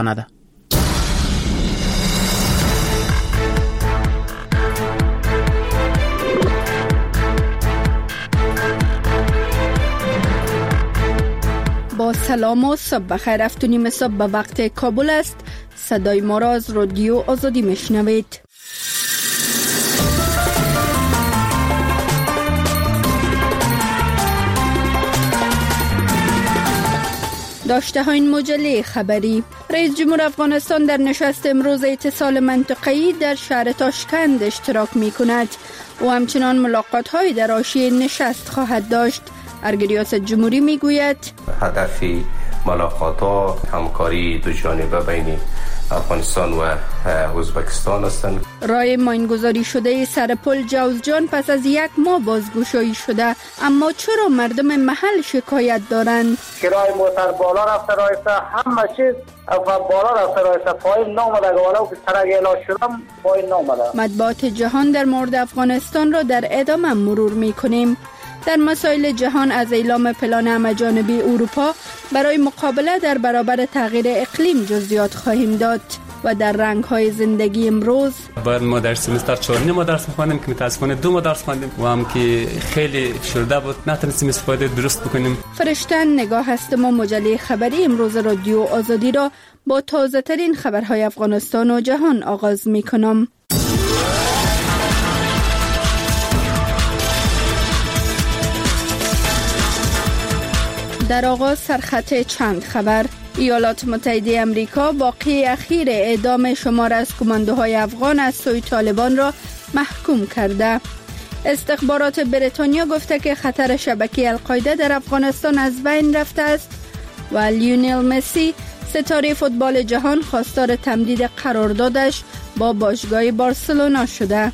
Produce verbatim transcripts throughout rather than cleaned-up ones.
نده. با سلام و صبح بخیر. هفت و نیم صبح به وقت کابل است. صدای ما را از رادیو آزادی میشنوید. داشته ها این مجله خبری. رئیس جمهور افغانستان در نشست امروز اتصال منطقه‌ای در شهر تاشکند اشتراک می کند و همچنان ملاقات های در حاشیه نشست خواهد داشت. ارگریاس جمهوری می گوید هدف ملاقات ها همکاری دو جانبه بین افغانستان و ازبکستان هستند. رای ماینگذاری شده سر پل جوزجان پس از یک ماه بازگشایی شده، اما چرا مردم محل شکایت دارند؟ کرای موتر بالا رفته رایسته، همه چیز بالا رفته رایسته، پایین نامده ولو که سرک اعلان شدم پایین نامده. مطبوعات جهان در مورد افغانستان را در ادامه مرور می کنیم. در مسائل جهان از اعلام پلان همه‌جانبی اروپا برای مقابله در برابر تغییر اقلیم جزئیات خواهیم داد و در رنگ‌های زندگی امروز باید ما در سمستر چهارم ما درس می‌خوانیم که متأسفانه دو ما درس خواندیم و هم که خیلی شرده بود نتونستیم استفاده درست بکنیم. فرشتن نگاه هست ما مجله خبری امروز رادیو آزادی را با تازه‌ترین خبرهای افغانستان و جهان آغاز می‌کنم. در آغاز سرخط چند خبر. ایالات متحده امریکا واقعه اخیر اعدام شمار از کماندوهای افغان از سوی طالبان را محکوم کرده. استخبارات بریتانیا گفته که خطر شبکه القاعده در افغانستان از بین رفته است و لیونل مسی ستاره فوتبال جهان خواستار تمدید قراردادش با باشگاه بارسلونا شده.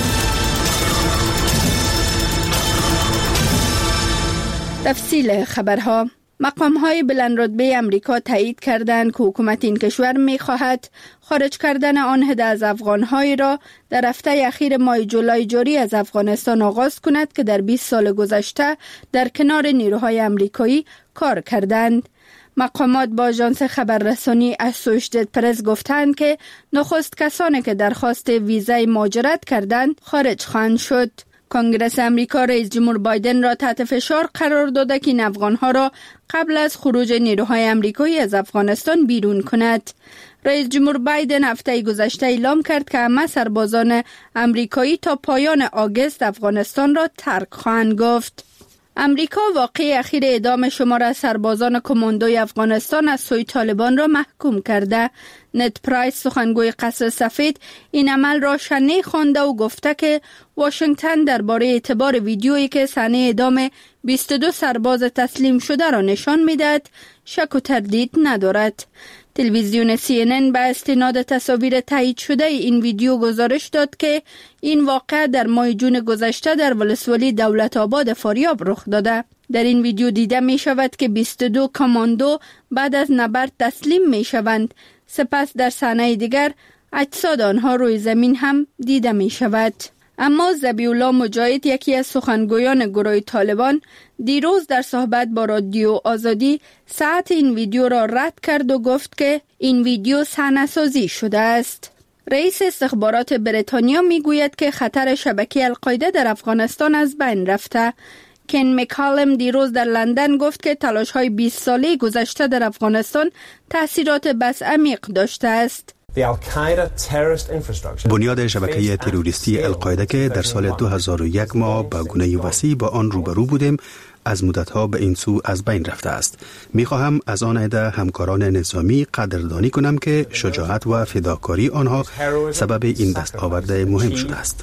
تفصیل خبرها. مقام‌های بلندرتبه امریکا تایید کردند که حکومت این کشور می‌خواهد خارج کردن آن عده از افغان‌هایی را در هفته اخیر ماه جولای جاری از افغانستان آغاز کند که در بیست سال گذشته در کنار نیروهای امریکایی کار کردند. مقامات با آژانس خبررسانی اسوشیتد پرس گفتند که نخست کسانی که درخواست ویزای مهاجرت کردند خارج خواهند شد. کنگره امریکا رئیس جمهور بایدن را تحت فشار قرار داده که این افغانها را قبل از خروج نیروهای امریکایی از افغانستان بیرون کند. رئیس جمهور بایدن هفته گذشته اعلام کرد که همه سربازان امریکایی تا پایان آگوست افغانستان را ترک خواهند گفت. امریکا واقعه اخیر اعدام شمار از سربازان کماندوی افغانستان از سوی طالبان را محکوم کرده. نت پرایس سخنگوی قصر سفید این عمل را شنیع خوانده و گفته که واشنگتن درباره اعتبار ویدیویی که صحنه اعدام بیست و دو سرباز تسلیم شده را نشان می‌دهد شک و تردید ندارد. تلویزیون سی ان ان به استناد تصاویر تایید شده این ویدیو گزارش داد که این واقعه در ماه جون گذشته در ولسوالی دولت آباد فاریاب رخ داده. در این ویدیو دیده می شود که بیست و دو کماندو بعد از نبرد تسلیم می شوند. سپس در صحنه دیگر اجساد آنها روی زمین هم دیده می شود. اما ذبیح الله مجاهد، یکی از سخنگویان گروه طالبان، دیروز در صحبت با رادیو آزادی صحت این ویدیو را رد کرد و گفت که این ویدیو صحنه‌سازی شده است. رئیس استخبارات بریتانیا میگوید که خطر شبکه القاعده در افغانستان از بین رفته. کن مکالم دیروز در لندن گفت که تلاش‌های بیست ساله گذشته در افغانستان تأثیرات بس عمیق داشته است. بنیاد شبکه تروریستی القاعده که در سال دو هزار و یک ما با گونه وسیع با آن روبرو بودیم از مدتها به این سو از بین رفته است. میخواهم از آن عده همکاران نظامی قدردانی کنم که شجاعت و فداکاری آنها سبب این دستاورد مهم شده است.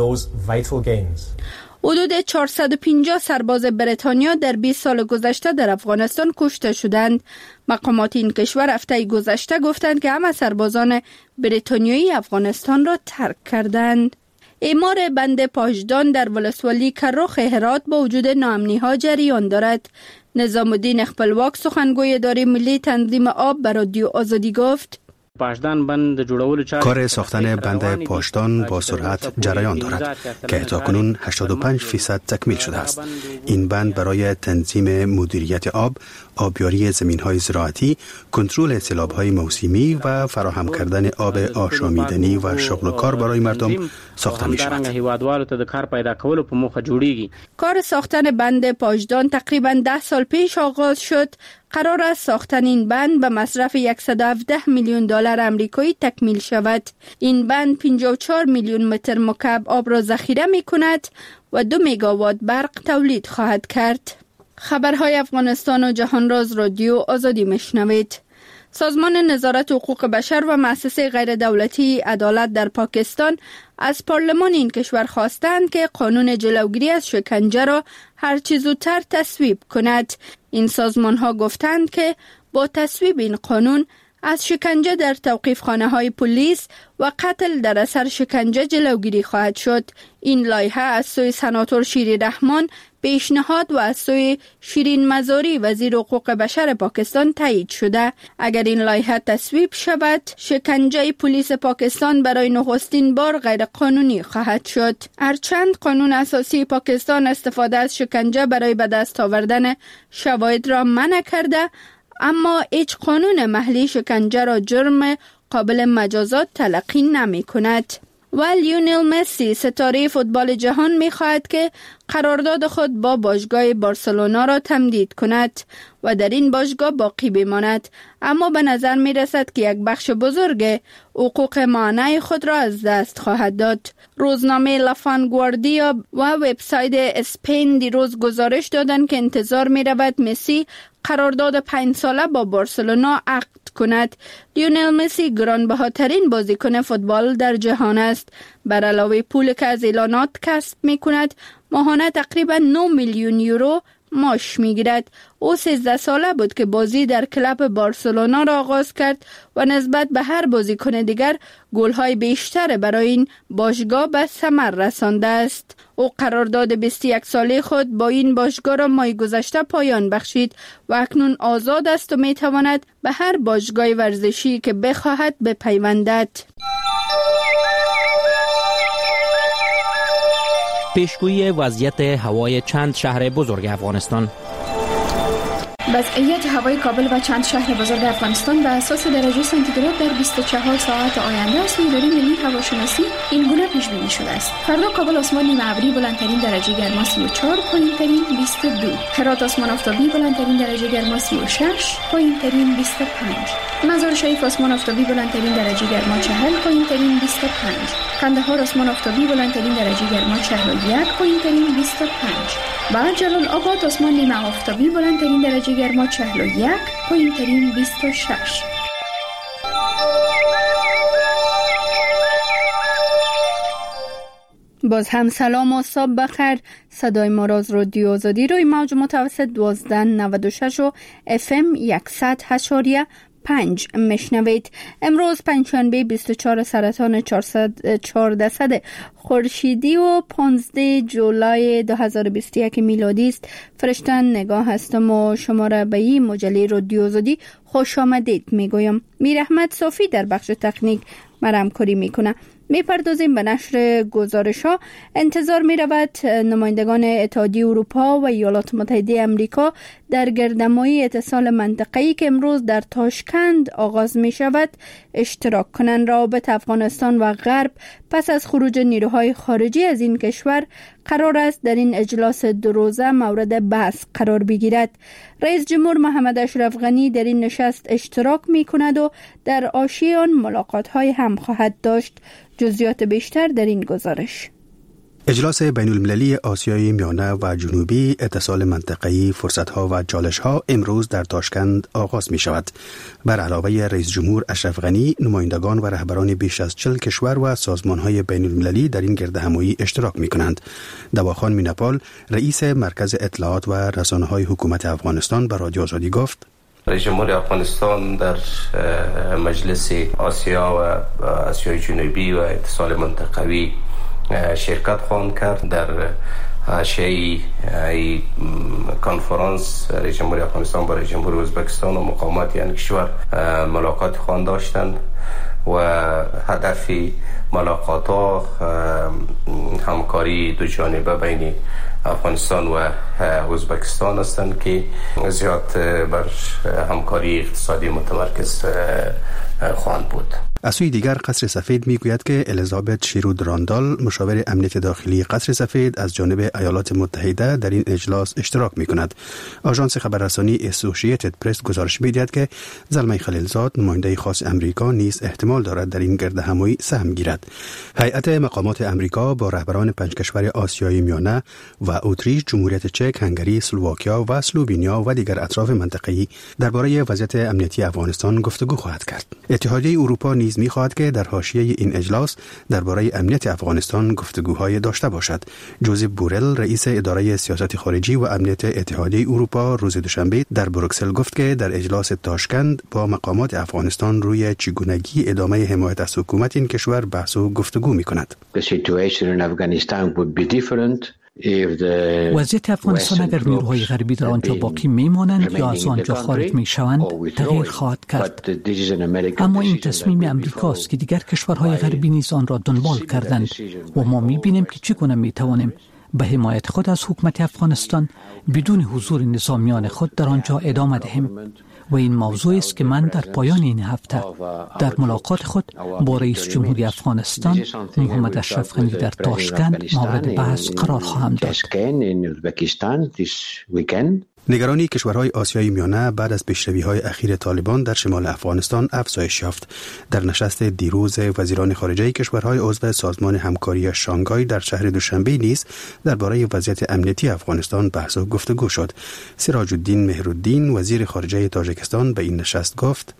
حدود چهارصد و پنجاه سرباز بریتانیا در بیست سال گذشته در افغانستان کشته شدند. مقامات این کشور هفته گذشته گفتند که همه سربازان بریتانیایی افغانستان را ترک کردند. اعمار بند پاژدان در ولسوالی کرخ هرات با وجود ناامنی‌ها جریان دارد. نظام الدین خپلواک سخنگوی اداره ملی تنظیم آب بر رادیو آزادی گفت: کار ساختن بند پاشدان با سرعت جریان دارد که تاکنون هشتاد و پنج درصد تکمیل شده است. این بند برای تنظیم مدیریت آب، آبیاری زمین‌های زراعتی، کنترل سیلاب‌های موسمی و فراهم کردن آب آشامیدنی و شغل و کار برای مردم ساخته می‌شود. کار ساختن بند پاشدان تقریباً ده سال پیش آغاز شد. قرار است ساختن این بند به مصرف صد و هفده میلیون دلار آمریکایی تکمیل شود. این بند پنجاه و چهار میلیون متر مکعب آب را ذخیره می کند و دو میگاوات برق تولید خواهد کرد. خبرهای افغانستان و جهان راز رادیو آزادی میشنوید. سازمان نظارت حقوق بشر و مؤسسه غیر دولتی عدالت در پاکستان از پارلمان این کشور خواستند که قانون جلوگیری از شکنجه را هرچه زودتر تصویب کند. این سازمان ها گفتند که با تصویب این قانون از شکنجه در توقیفخانه‌های پلیس و قتل در اثر شکنجه جلوگیری خواهد شد. این لایحه از سوی سناتور شیری رحمان پیشنهاد و از سوی شیرین مزاری وزیر حقوق بشر پاکستان تایید شده. اگر این لایحه تصویب شود، شکنجه پلیس پاکستان برای نخستین بار غیر قانونی خواهد شد. هرچند قانون اساسی پاکستان استفاده از شکنجه برای به دست آوردن شواهد را منع کرده، اما هیچ قانون محلی شکنجه را جرم قابل مجازات تلقی نمی کند. و لیونل مسی ستاره فوتبال جهان می خواهد که قرارداد خود با باشگاه بارسلونا را تمدید کند و در این باشگاه باقی بماند، اما به نظر می رسد که یک بخش بزرگ حقوق مانع خود را از دست خواهد داد. روزنامه لافانگواردیا و وبسایت اسپین دیروز گزارش دادند که انتظار می رود مسی قرارداد پنج ساله با بارسلونا عقد کند. لیونل مسی گرانبهاترین بازیکن فوتبال در جهان است. بر علاوه پولی که از اعلانات کسب می کند، ماهانه تقریبا نه میلیون یورو معاش میگیرد. او سیزده ساله بود که بازی در کلب بارسلونا را آغاز کرد و نسبت به هر بازیکن دیگر گل‌های بیشتر برای این باشگاه به ثمر رسانده است. او قرارداد بیست و یک ساله خود با این باشگاه را ماه گذشته پایان بخشید و اکنون آزاد است و میتواند به هر باشگاه ورزشی که بخواهد بپیوندد. پیشگویی وضعیت هوای چند شهر بزرگ افغانستان. وضعیت هوای کابل و چند شهر بزرگ افغانستان به اساس درجه سانتیگراد در بیست و چهار ساعت آینده از اداره ملی هواشناسی این گونه پیش بینی شده است. فردا کابل آسمان نیمه ابری بلندترین درجه گرما سی و چهار، پایینترین بیست و دو. هرات آسمان آفتابی بلندترین درجه گرما سی و شش، پایینترین بیست و پنج. مزار شریف آسمان آفتابی بلندترین درجه گرما چهل، پایینترین بیست و پنج. قندهار آسمان آفتابی بلندترین درجه گرما چهل و یک، پایینترین بیست و پنج. و جلال آباد آسمان نیمه آفتابی بلندترین درجه گرما چهل و یک، پایینترین بیست و شش. باز هم سلام و صبح بخیر. صدای ما را از رادیو آزادی روی موج متوسط دوازده نود و شش و اف ام صد اشاریه پنج میشنوید. امروز پنجشنبه بیست و چهار سرطان چهاردهم خورشیدی و پانزده جولای دو هزار و بیست و یک میلادی است. فرشتن نگاه هستم و شما را به این مجله رادیو آزادی خوش آمدید میگویم. میر احمد صافی در بخش تکنیک مرام کاری میکنه. میپردازیم به نشر گزارش ها. انتظار می رود نمایندگان اتحادیه اروپا و ایالات متحده امریکا در گردهمایی اتصال منطقه‌ای که امروز در تاشکند آغاز می شود اشتراک کنند. روابط افغانستان و غرب پس از خروج نیروهای خارجی از این کشور قرار است در این اجلاس دو روزه مورد بحث قرار بگیرد. رئیس جمهور محمد اشرف غنی در این نشست اشتراک می کند و در حاشیه آن ملاقات های هم خواهد داشت. جزئیات بیشتر در این گزارش. اجلاس بین المللی آسیای میانه و جنوبی اتصال منطقه‌ای فرصت‌ها و چالش‌ها امروز در تاشکند آغاز می‌شود. بر علاوه رئیس جمهور اشرف غنی، نمایندگان و رهبران بیش از چهل کشور و سازمان‌های بین المللی در این گردهمایی اشتراک می‌کنند. دواخان میناپال، رئیس مرکز اطلاعات و رسانه‌های حکومت افغانستان به رادیو آزادی گفت: رئیس جمهور افغانستان در مجلس آسیا و آسیای جنوبی و اتصال منطقوی شرکت خواهند کرد. در شیعی کنفرانس رئیس جمهوری افغانستان با رئیس جمهوری ازبکستان و مقامات این کشور ملاقات خوان داشتند و هدف ملاقات ها همکاری دو جانبه بین افغانستان و ازبکستان هستند که زیاد بر همکاری اقتصادی متمرکز خواهند بود. از سوی دیگر قصر سفید میگوید که الیزابت شیرود راندال مشاور امنیت داخلی قصر سفید از جانب ایالات متحده در این اجلاس اشتراک میکند. آژانس خبررسانی اسوسییتد پرس گزارش میدهد که زلمه خلیلزاد نماینده خاص امریکا نیز احتمال دارد در این گردهمایی سهم گیرد. هیئت مقامات امریکا با رهبران پنج کشور آسیای میانه و اتریش، جمهوریت چک، هنگری، اسلواکیا و اسلوونیا و دیگر اطراف منطقه‌ای درباره وضعیت امنیتی افغانستان گفتگو خواهد کرد. اتحادیه اروپا نیز می‌خواهد که در حاشیه این اجلاس درباره امنیت افغانستان گفتگوهای داشته باشد. جوزف بورل، رئیس اداره سیاست خارجی و امنیت اتحادیه اروپا، روز دوشنبه در بروکسل گفت که در اجلاس تاشکند با مقامات افغانستان روی چگونگی ادامه حمایت از حکومت این کشور بحث و گفتگو می‌کند. وضعیت افغانستان اگر نیروهای غربی در آنجا باقی میمانند یا از آنجا خارج میشوند تغییر خواهد کرد. اما این تصمیم امریکاست که دیگر کشورهای غربی نیز آن را دنبال کردند و ما میبینیم که چگونه میتوانیم به حمایت خود از حکومت افغانستان بدون حضور نظامیان خود در آنجا ادامه دهیم. و این موضوع است که من در پایان این هفته در ملاقات خود با رئیس جمهوری افغانستان محمد اشرف غنی در تاشکند مورد بحث قرار خواهم داد. نگرانی کشورهای آسیای میانه بعد از پیشروی‌های اخیر طالبان در شمال افغانستان افزایش یافت. در نشست دیروز وزیران خارجه کشورهای عضو سازمان همکاری شانگهای در شهر دوشنبه نیز درباره وضعیت امنیتی افغانستان بحث و گفتگو شد. سراج الدین مهرالدین، وزیر خارجه تاجیکستان، به این نشست گفت: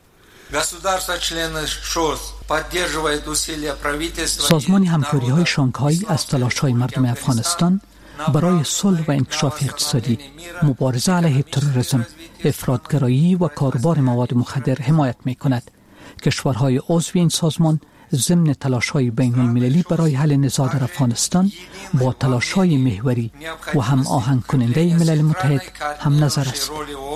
سازمان همکاری‌های شانگهای از تلاش‌های مردم افغانستان برای صلح و انکشاف اقتصادی، مبارزه علیه تروریسم، افراطگرایی و کاروبار مواد مخدر حمایت می‌کند. کشورهای عضو این سازمان ضمن تلاش‌های بین‌المللی برای حل نزاع در افغانستان با تلاش‌های محوری و هم آهنگ کننده ملل متحد هم نظر است.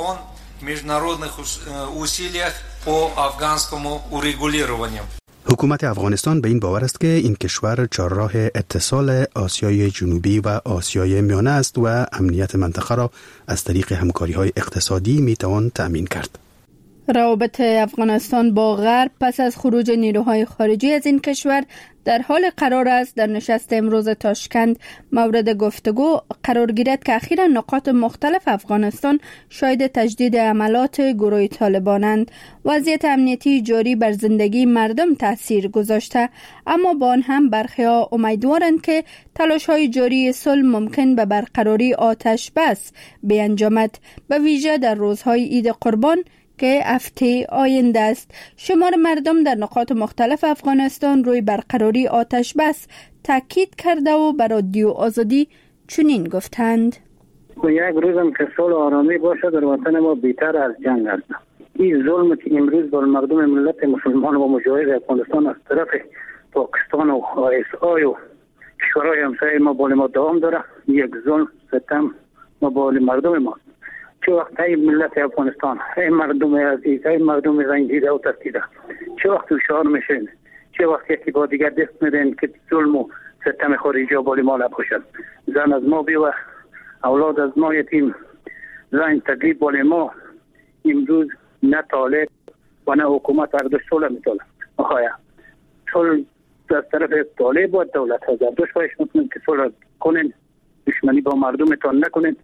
حکومت افغانستان به این باور است که این کشور چهارراه اتصال آسیای جنوبی و آسیای میانه است و امنیت منطقه را از طریق همکاری‌های اقتصادی میتوان تأمین کرد. روابط افغانستان با غرب پس از خروج نیروهای خارجی از این کشور در حال قرار است در نشست امروز تاشکند مورد گفتگو قرار گیرد که اخیراً نقاط مختلف افغانستان شاهد تجدید عملات گروه طالبانند. وضعیت امنیتی جاری بر زندگی مردم تاثیر گذاشته، اما با آن هم برخی‌ها امیدوارند که تلاش‌های جاری صلح ممکن به برقراری آتش بس بیانجامد، به ویژه در روزهای عید قربان که هفته آینده است. شمار مردم در نقاط مختلف افغانستان روی برقراری آتش بس تاکید کرده و بر رادیو آزادی چنین گفتند: یک روزم که صلح آرامی باشه در وطن ما بهتر از جنگ است. این ظلم که امروز بر مردم ملت مسلمان و مجاهد افغانستان از طرف پاکستان و آی اس آی و کشورهای همسایه ما بال ما دوام داره، یک ظلم ستم ما بال مردم ما. چه وقت ای ملت افغانستان، ای مردم عزیز، ای مردم رنجیده و ترسیده، چه وقت هوشیار میشین، چه وقت یکی با دیگر دست میدین که ظلم و ستم خارجی بال ما نباشد. زن از ما بیوه، اولاد از ما یتیم، زن تکلیف بال ما. امروز نه طالب و نه حکومت اردوش صلح میتونه آخایا صلح از طرف طالب و دولت ها اردوش باش میتونیم که صلح کنین، دشمنی با مردمتان نکنین.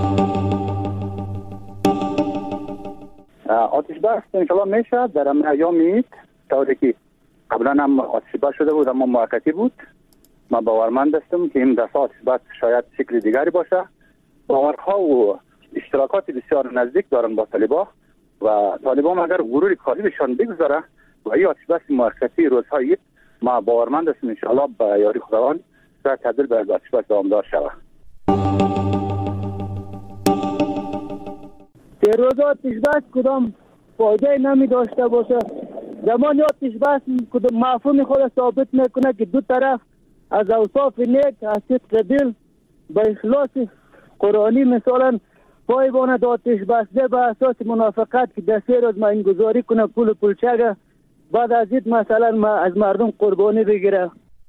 آتش بس انشالله میشه در ایام عید، طوری که قبلا هم آتش بس شده بود اما موقتی بود. من باورمند هستم که این دفعه آتش بس شاید شکل دیگری باشه. باورها و اشتراکات بسیار نزدیک دارن با طالبان و طالبان اگر غرور کاری بهشان بگذاره و این آتش بس موقتی روزهای عید، ما باورمند هستم انشالله به یاری خداوند شاید تبدیل به آتش بس دوامدار شود. در روز آتش بس کدام فایده نمی داشته باشه. زمان آتش بس کدام مفهوم خود ثابت میکنه که دو طرف از اوصاف نیک، از صدق دل به اخلاص قرآنی مثلا پایبان آتش بسته به اساس منافقت که دسته روز ما این گذاری کنه پول پولچگه بعد از این مثلا ما از مردم قربانی بگیره.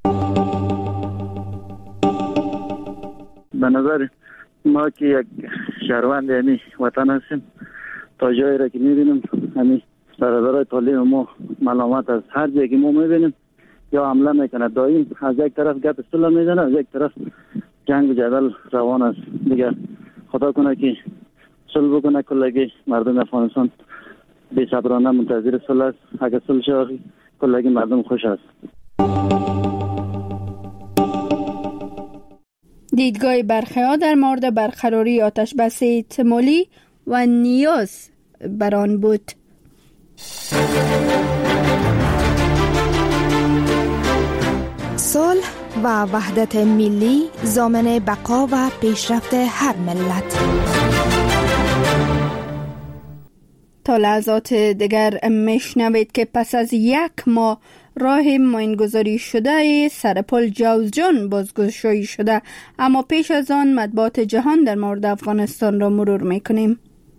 به نظر ما که یک شهروند یعنی وطن هستیم تا جایی را که میبینیم همین برادرای طالب ما ملامت از هر جایی که ما میبینیم یا حمله میکنه دائم از یک طرف گپ صلح میزنه از یک طرف جنگ و جدل روان است. دیگه خدا کنه که صلح بکنه کلگی مردم افغانستان بی صبرانه منتظر صلح است. اگر صلح شود کلگی مردم خوش است. دیدگاه برخی‌ها در مورد برقراری آتش بس احتمالی و نیاز بر آن بود. صلح و وحدت ملی ضامن بقا و پیشرفت هر ملت. تا لحظات دیگر میشنوید که پس از یک ماه راه ماینگذاری شده سرپل جوزجان بازگشایی شده، اما پیش از آن مطبوعات جهان در مورد افغانستان را مرور میکنیم.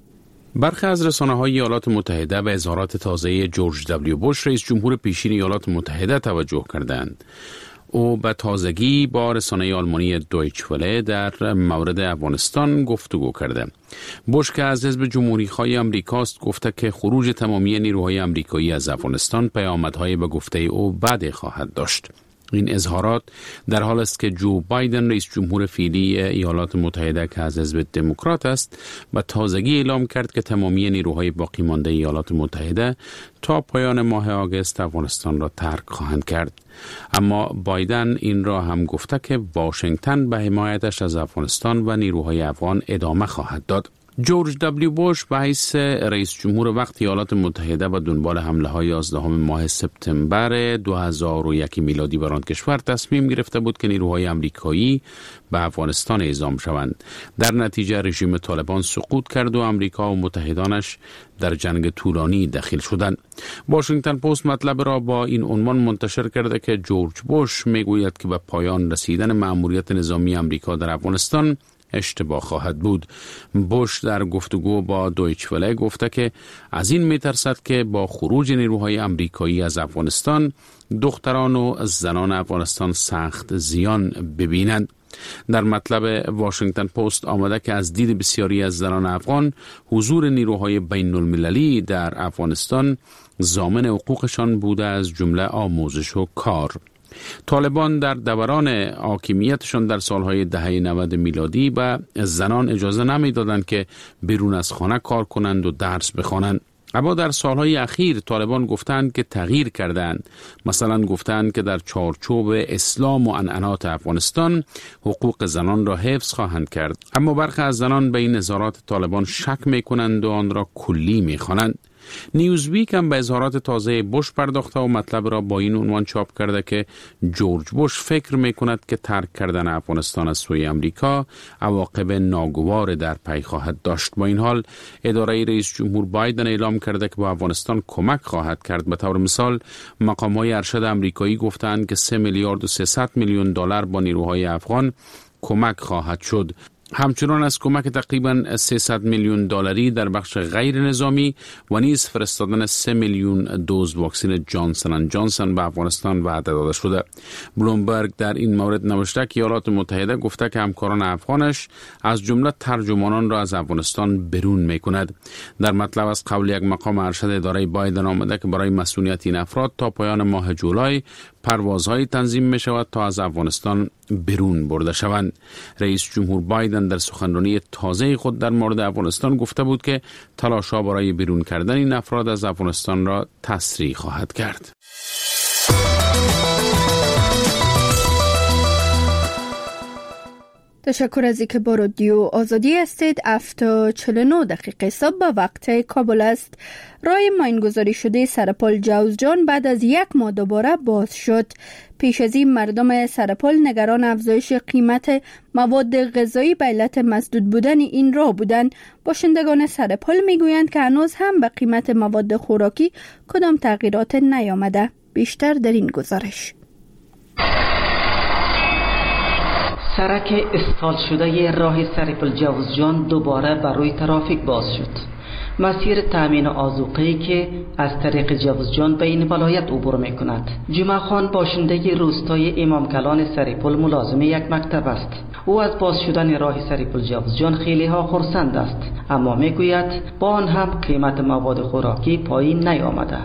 برخی از رسانه‌های ایالات متحده به اظهارات تازه جورج دبلیو بوش رئیس جمهور پیشین ایالات متحده توجه کردند. او به تازگی با رسانه آلمانی دویچ وله در مورد افغانستان گفتگو کرده. بوش که از حزب جمهوری‌خواه آمریکاست گفته که خروج تمامی نیروهای آمریکایی از افغانستان پیامدهای به گفته او بد خواهد داشت. این اظهارات در حال است که جو بایدن رئیس جمهور فعلی ایالات متحده که از حزب دموکرات است به تازگی اعلام کرد که تمامی نیروهای باقی مانده ایالات متحده تا پایان ماه آگوست افغانستان را ترک خواهند کرد. اما بایدن این را هم گفته که واشنگتن به حمایتش از افغانستان و نیروهای افغان ادامه خواهد داد. جورج دبلیو بوش به حیث رئیس جمهور وقت ایالات متحده و دنبال حمله های یازدهم ماه سپتامبر دو هزار و یک میلادی بر آن کشور تصمیم گرفته بود که نیروهای آمریکایی به افغانستان اعزام شوند. در نتیجه رژیم طالبان سقوط کرد و آمریکا و متحدانش در جنگ طولانی دخیل شدند. واشنگتن پست مطلب را با این عنوان منتشر کرده که جورج بوش میگوید که به پایان رسیدن مأموریت نظامی آمریکا در افغانستان اشتباه خواهد بود. بوش در گفتگو با دویچ وله گفته که از این میترسد که با خروج نیروهای آمریکایی از افغانستان دختران و زنان افغانستان سخت زیان ببینند. در مطلب واشنگتن پست آمده که از دید بسیاری از زنان افغان حضور نیروهای بین المللی در افغانستان ضامن حقوقشان بوده، از جمله آموزش و کار. طالبان در دوران حاکمیتشان در سالهای دهه نود میلادی به زنان اجازه نمیدادند که بیرون از خانه کار کنند و درس بخوانند. اما در سالهای اخیر طالبان گفتند که تغییر کردند. مثلا گفتند که در چارچوب اسلام و عنعنات افغانستان حقوق زنان را حفظ خواهند کرد. اما برخی از زنان به این اظهارات طالبان شک میکنند و آن را کلی میخوانند. نیوزویک هم به اظهارات تازه بوش پرداخته و مطلب را با این عنوان چاپ کرده که جورج بوش فکر میکند که ترک کردن افغانستان از سوی امریکا عواقب ناگوار در پی خواهد داشت. با این حال اداره رئیس جمهور بایدن اعلام کرده که به افغانستان کمک خواهد کرد. به طور مثال مقام‌های ارشد امریکایی گفتند که سه میلیارد و سیصد میلیون دلار با نیروهای افغان کمک خواهد شد. همچنان از کمک تقریباً سیصد میلیون دلاری در بخش غیر نظامی و نیز فرستادن سه میلیون دوز واکسن جانسن اند جانسن به افغانستان وعده داده شده. بلومبرگ در این مورد نوشته که ایالات متحده گفته که همکاران افغانش از جمله ترجمانان را از افغانستان بیرون می‌کند. در مطلب از قول یک مقام ارشد اداره بایدن آمده که برای مسئولیت این افراد تا پایان ماه جولای پروازهای تنظیم می شود تا از افغانستان بیرون برده شوند. رئیس جمهور بایدن در سخنرانی تازه خود در مورد افغانستان گفته بود که تلاش‌ها برای بیرون کردن این افراد از افغانستان را تسریع خواهد کرد. تشکر از اینکه با رادیو آزادی هستید. هفت تا چهل و نه دقیقه صبح به وقت کابل است. راه ماینگذاری شده سرپل جوزجان بعد از یک ماه دوباره باز شد. پیش از این مردم سرپل نگران افزایش قیمت مواد غذایی به علت مسدود بودن این راه بودند. باشندگان سرپل میگویند که هنوز هم به قیمت مواد خوراکی کدام تغییرات نیامده. بیشتر در این گزارش. سرک استال شده راه سریپل جوزجان دوباره بر روی ترافیک باز شد. مسیر تامین آذوقه‌ای که از طریق جوزجان به این ولایت عبور می کند. جمعه خان باشنده روستای امام کلان سریپل ملازم یک مکتب است. او از باز شدن راه سریپل جوزجان خیلی ها خرسند است، اما می گوید با آن هم قیمت مواد خوراکی پایین نیامده.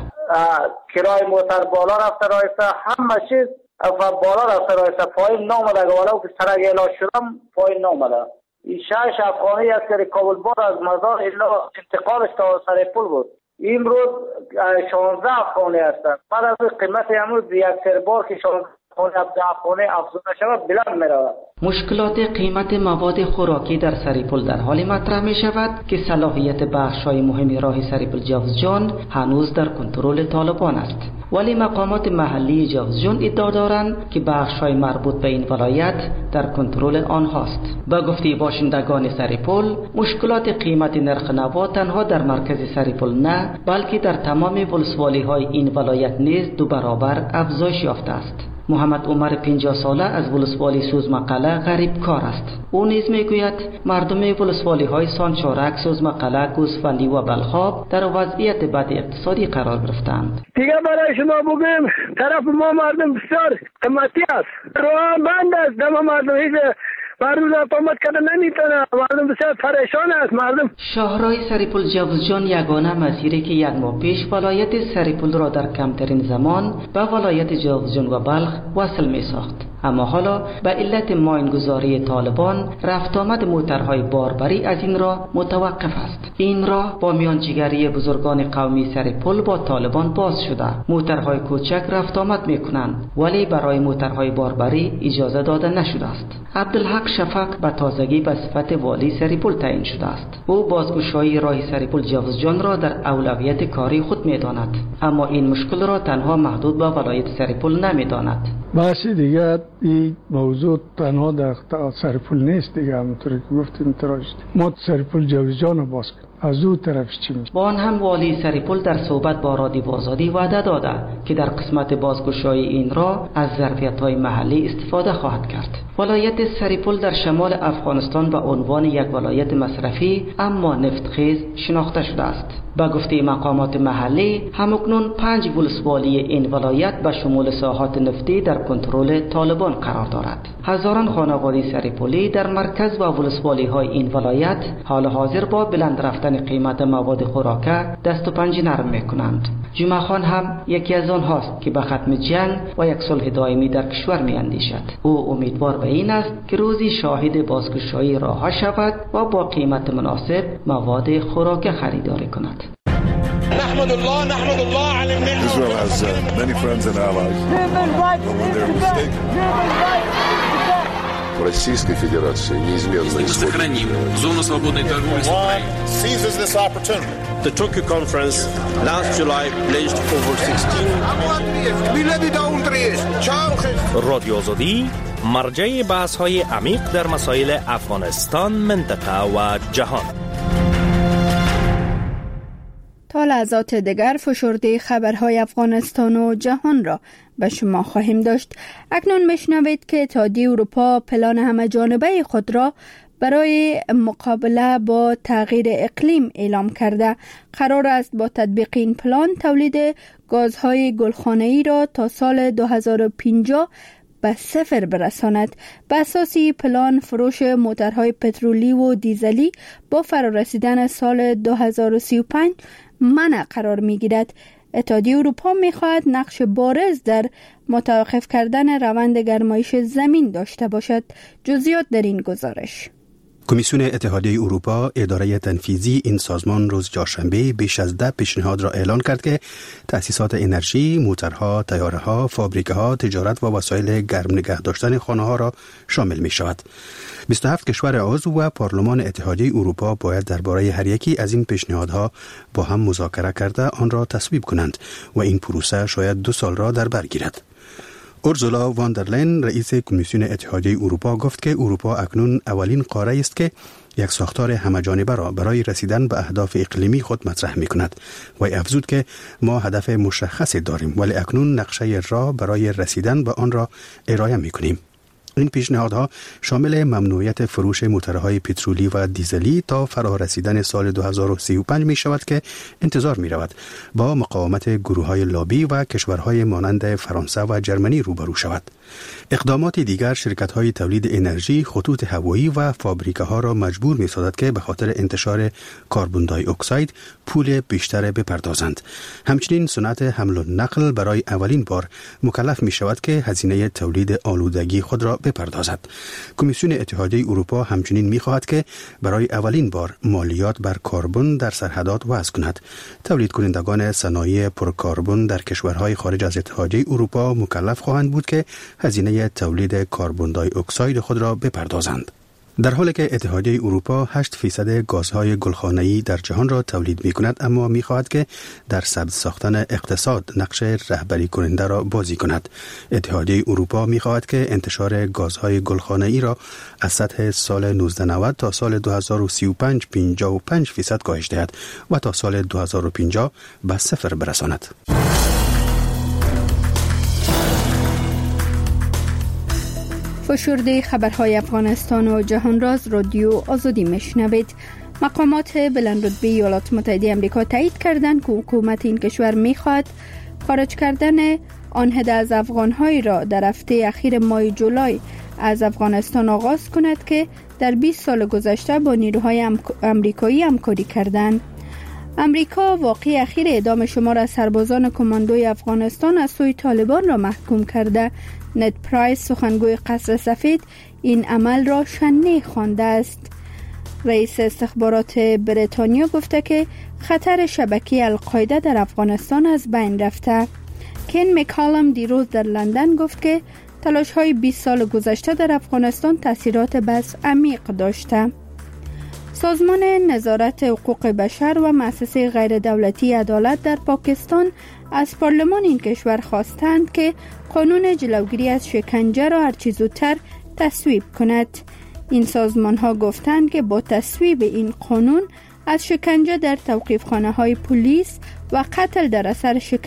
کرای موتر بالا رفته رایسته، همه چیز بالا رفته رایسته، پایین نامده. ولو که سرک اعلان شدم پایین نامده. این شش افغانی است که کابل بار از مزار الا انتقالش تا سریپل بود. امروز شانزده افغانی هستند. بعد از قیمت امروز یک سر بار که شانزده افغانی افزوده شود بلند می رود. مشکلات قیمت مواد خوراکی در سریپل در حال مطرح می شود که صلاحیت بخش‌های مهم راه سریپل جوزجان هنوز در کنترل طالبان است، ولی مقامات محلی جوزجان ادعا دارند که بخش‌های مربوط به این ولایت در کنترل آنهاست. با گفته باشندگان سریپل، مشکلات قیمت نرخ نوا تنها در مرکز سریپل نه، بلکه در تمام ولسوالی‌های این ولایت نیز دو برابر افزایش یافته است. محمد عمر پنجاه ساله از ولسوالی سوزمقله غریب کار است. او نیز میگوید مردم ولسوالی های سانچارک، سوزمقله، گوسفندی و بلخاب در وضعیت بد اقتصادی قرار گرفتند. دیگه برای شما بگیم طرف ما مردم بسیار قیمتی است. راه بند است. دم مردم هیچ مردم اقامت کردن نمیتونه. مردم بسیار پریشان است. مردم شاهراه سریپل جوزجان یگانه مسیری که یک ماه پیش ولایت سریپل را در کمترین زمان به ولایت جوزجان و بلخ وصل می ساخت. اما حالا به علت ماینگذاری طالبان رفت آمد موترهای باربری از این راه متوقف است. این راه با میانجیگری بزرگان قومی سریپل با طالبان باز شده. موترهای کوچک رفت آمد می کنند، ولی برای موترهای باربری اجازه داده نشده است. عبدالحق شفق به تازگی به صفت والی سریپل تعیین شده است. او بازگشایی راه سریپل جوزجان را در اولویت کاری خود می داند، اما این مشکل را تنها محدود به ولایت سریپل نمی داند. باشه دیگه این موضوع تنها در سریپل نیست دیگه، همونطور که گفتیم تراش ما سریپل جوزجان رو باز کنیم. از او طرفش چی میشه؟ با آن هم والی سریپل در صحبت با رادیو آزادی وعده داده که در قسمت بازگشایی این را از ظرفیت‌های محلی استفاده خواهد کرد. ولایت سریپل در شمال افغانستان به عنوان یک ولایت مصرفی اما نفتخیز شناخته شده است. با گفته مقامات محلی همکنون پنج ولسوالی این ولایت به شمول ساحات نفتی در کنترل طالبان قرار دارد. هزاران خانواده سریپلی در مرکز و ولسوالی های این ولایت حال حاضر با بلند رفتن قیمت مواد خوراکه دست و پنجه نرم میکنند. جمعه خان هم یکی از آنهاست که به ختم جنگ و یک صلح دائمی در کشور می اندیشد. او امیدوار به این است که روزی شاهد بازگشایی راه شود و با قیمت مناسب مواد خوراکه خریداری کند. نحمد الله نحمد الله على النعمة. Israel has uh, many friends and allies. But when they're mistaken. Российской Федерации неизменно сохраним зону свободной торговли с Украиной. Seizes this opportunity. The Tokyo conference last July pledged over sixteen. رادیو آزادی مرجع بحث‌های عمیق در مسائل افغانستان، منطقه و جهان. تا لحظات دیگر فشرده خبرهای افغانستان و جهان را به شما خواهیم داشت. اکنون بشنوید که اتحادیه اروپا پلان همه‌جانبه خود را برای مقابله با تغییر اقلیم اعلام کرده. قرار است با تطبیق این پلان تولید گازهای گلخانه‌ای را تا سال دو هزار و پنجاه به صفر برساند. به اساس پلان فروش موترهای پترولی و دیزلی با فرارسیدن سال دو هزار و سی و پنج منع قرار می گیرد. اتحادیه اروپا می خواهد نقش بارز در متوقف کردن روند گرمایش زمین داشته باشد. جزئیات در این گزارش. کمیسیون اتحادیه اروپا اداره تنفیذی این سازمان روز چهارشنبه بیش از ده پیشنهاد را اعلان کرد که تأسیسات انرژی، موترها، طیاره‌ها، فابریکه‌ها، تجارت و وسایل گرم نگه داشتن خانه‌ها را شامل می شود. بیست و هفت کشور عضو و پارلمان اتحادیه اروپا باید درباره هر یکی از این پیشنهادها با هم مذاکره کرده آن را تصویب کنند و این پروسه شاید دو سال را در بر گیرد. اورزولا واندرلین رئیس کمیسیون اتحادیه اروپا گفت که اروپا اکنون اولین قاره است که یک ساختار همه‌جانبه را برای رسیدن به اهداف اقلیمی خود مطرح می کند و افزود که ما هدف مشخصی داریم ولی اکنون نقشه راه برای رسیدن به آن را ارائه می کنیم. این پیشنهادها شامل ممنوعیت فروش موتورهای پترولی و دیزلی تا فرا رسیدن سال دو هزار و سی و پنج می شود که انتظار می رود با مقاومت گروه‌های لابی و کشورهای مانند فرانسه و جرمنی روبرو شود. اقدامات دیگر شرکت‌های تولید انرژی، خطوط هوایی و فابریکه‌ها را مجبور می‌سازد که به خاطر انتشار کربن دی اکساید پول بیشتر بپردازند. همچنین صنعت حمل و نقل برای اولین بار مکلف می‌شود که هزینه تولید آلودگی خود را بپردازد. کمیسیون اتحادیه اروپا همچنین می‌خواهد که برای اولین بار مالیات بر کربن در سرحدات وضع کند. تولید کنندگان صنایع پرکربن در کشورهای خارج از اتحادیه اروپا مکلف خواهند بود که هزینه تولید کربن دی اکساید خود را بپردازند. در حالی که اتحادیه اروپا هشت فیصد گازهای گلخانه‌ای در جهان را تولید می‌کند، اما می‌خواهد که در سبز ساختن اقتصاد نقش رهبری کننده را بازی کند. اتحادیه اروپا می‌خواهد که انتشار گازهای گلخانه‌ای را از سطح سال نوزده نود تا سال دو هزار و سی و پنج پنجاه و پنج فیصد کاهش دهد و تا سال دو هزار و پنجاه به صفر برساند. فشرده خبرهای افغانستان و جهان راز رادیو آزادی میشنوید. مقامات بلندرتبه ایالات متحده آمریکا تایید کردند که حکومت این کشور میخواد خارج کردن آن عده از افغان‌هایی را در هفته اخیر ماه جولای از افغانستان آغاز کند که در بیست سال گذشته با نیروهای آمریکایی همکاری کردند. امریکا واقعه اخیر اعدام شمار از سربازان کماندوی افغانستان از سوی طالبان را محکوم کرده. نت پرایس سخنگوی قصر سفید این عمل را شنیع خوانده است. رئیس استخبارات بریتانیا گفته که خطر شبکه القاعده در افغانستان از بین رفته. کین مکالم دیروز در لندن گفت که تلاش‌های بیست سال گذشته در افغانستان تاثیرات بس عمیق داشته. سازمان نظارت حقوق بشر و مؤسسه غیر دولتی عدالت در پاکستان از پارلمان این کشور خواستند که قانون جلوگیری از شکنجه را هرچه زودتر تصویب کند. این سازمان ها گفتند که با تصویب این قانون از شکنجه در توقیفخانه های پلیس و قتل در اثر شکنجه